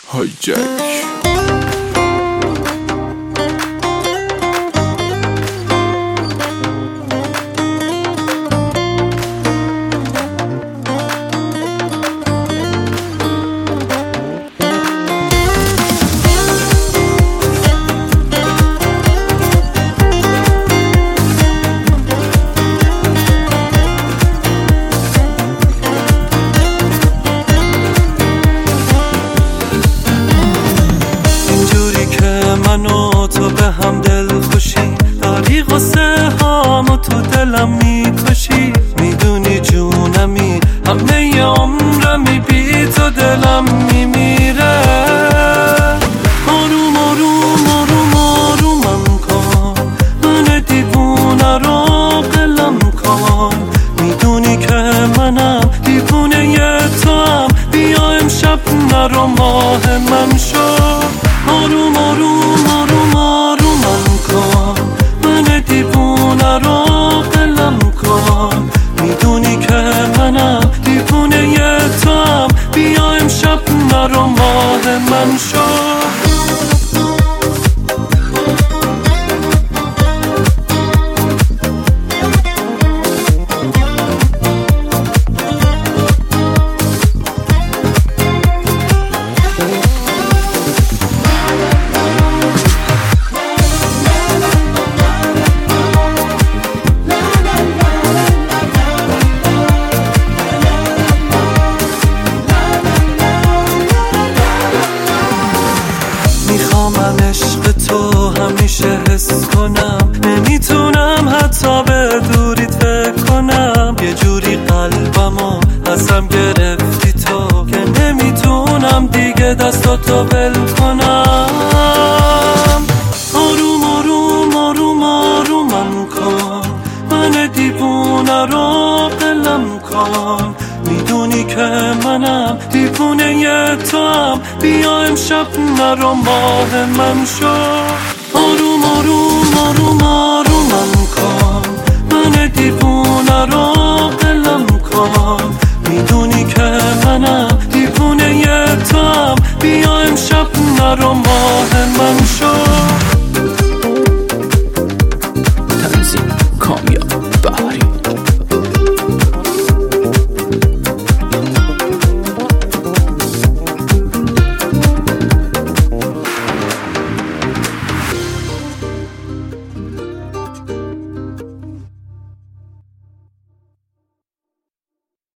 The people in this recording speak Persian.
هایجک. من و تو به هم دل خوشی داری، غصه هامو تو دلم میکشی. میدونی جونمی همه عمرمی، بی تو دلم میمیره. آروم آروم آروم آرومم کن، من دیوونه رو قلم کن. میدونی که منم دیوونه تو هم، بیا امشب نرو ماه من شو. آروم آروم آروم آرومم کن، من دیوونه رو قلم کن. میدونی که منم دیوونه تو هم، بیا امشب نرو ماه من شو. من عشق تو همیشه حس کنم، نمیتونم حتی به دوریت فکر کنم. یه جوری قلبمو ازم گرفتی تو، که نمیتونم دیگه دستاتو ول کنم. آروم آروم آروم آرومم کن، من دیوونه رو قلم کن. میدونی که منم دیوونه تو هم، بیا امشب نرو ماه من شو. آروم آروم آروم آرومم کن، من دیوونه رو قلم کن. میدونی که منم دیوونه تو هم، بیا امشب نرو ماه من شو.